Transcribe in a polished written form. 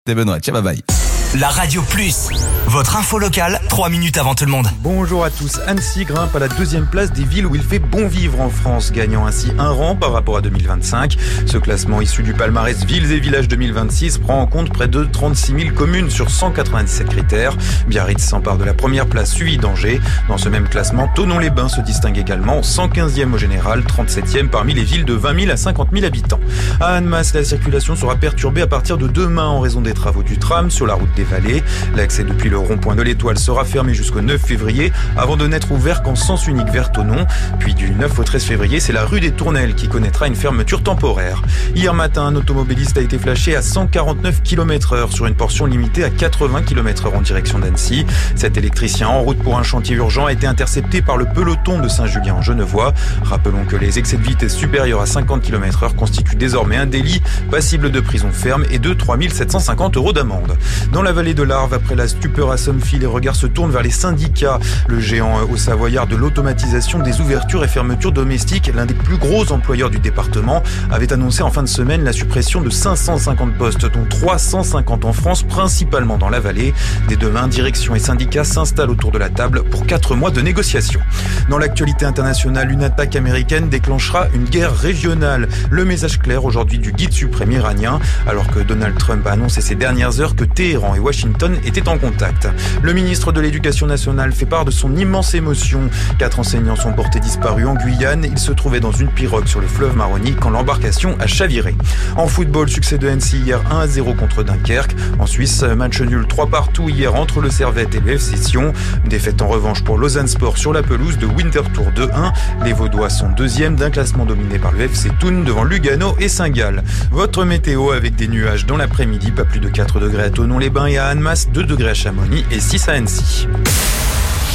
C'était Benoît. Ciao, bye bye. La Radio Plus, votre info locale, 3 minutes avant tout le monde. Bonjour à tous. Annecy grimpe à la 2e place des villes où il fait bon vivre en France, gagnant ainsi un rang par rapport à 2025. Ce classement issu du palmarès Villes et Villages 2026 prend en compte près de 36 000 communes sur 197 critères. Biarritz s'empare de la première place, suivi d'Angers. Dans ce même classement, Thonon-les-Bains se distingue également, 115e au général, 37e parmi les villes de 20 000 à 50 000 habitants. À Annemasse, la circulation sera perturbée à partir de demain en raison des travaux du tram sur la route des Vallées. L'accès depuis le rond-point de l'Étoile sera fermé jusqu'au 9 février avant de n'être ouvert qu'en sens unique vers Thonon. Puis du 9 au 13 février, c'est la rue des Tournelles qui connaîtra une fermeture temporaire. Hier matin, un automobiliste a été flashé à 149 km/h sur une portion limitée à 80 km/h en direction d'Annecy. Cet électricien en route pour un chantier urgent a été intercepté par le peloton de Saint-Julien en Genevois. Rappelons que les excès de vitesse supérieurs à 50 km/h constituent désormais un délit passible de prison ferme et de 3 750 € d'amende. Dans la vallée de l'Arve, après la stupeur à Sommefi, les regards se tournent vers les syndicats. Le géant haut-savoyard de l'automatisation des ouvertures et fermetures domestiques, l'un des plus gros employeurs du département, avait annoncé en fin de semaine la suppression de 550 postes, dont 350 en France, principalement dans la vallée. Dès demain, direction et syndicats s'installent autour de la table pour 4 mois de négociations. Dans l'actualité internationale, une attaque américaine déclenchera une guerre régionale. Le message clair aujourd'hui du guide suprême iranien, alors que Donald Trump a annoncé ces dernières heures que Téhéran et Washington étaient en contact. Le ministre de l'Éducation nationale fait part de son immense émotion. 4 enseignants sont portés disparus en Guyane. Ils se trouvaient dans une pirogue sur le fleuve Maroni quand l'embarcation a chaviré. En football, succès de Annecy hier 1-0 contre Dunkerque. En Suisse, match nul 3-3 hier entre le Servette et le FC Sion. Défaite en revanche pour Lausanne Sport sur la pelouse de Winterthur 2-1. Les Vaudois sont 2e d'un classement dominé par le FC Thun devant Lugano et Saint-Gall. Votre météo avec des nuages dans l'après-midi, pas plus de 4 degrés à Thonon-les-Bains et à Annemasse, 2 degrés à Chamonix et 6 à Annecy.